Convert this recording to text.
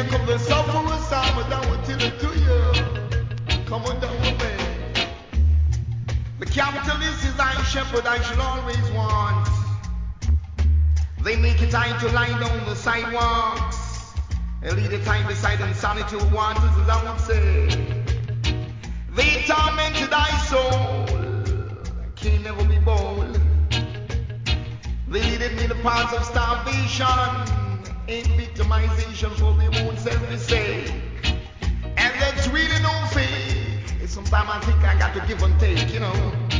here comes the sufferer psalm, and I will tell it to you. Come on down with me. The capitalist is thy shepherd, I shall always want. They make it time to lie down the sidewalks. They lead the time beside them solitude waters, as I would say. They tormented thy soul, can't never be bold. They leaded me the paths of starvation and victimization for their own selfish sake. And there's really no faith. Sometimes I think I got to give and take, you know.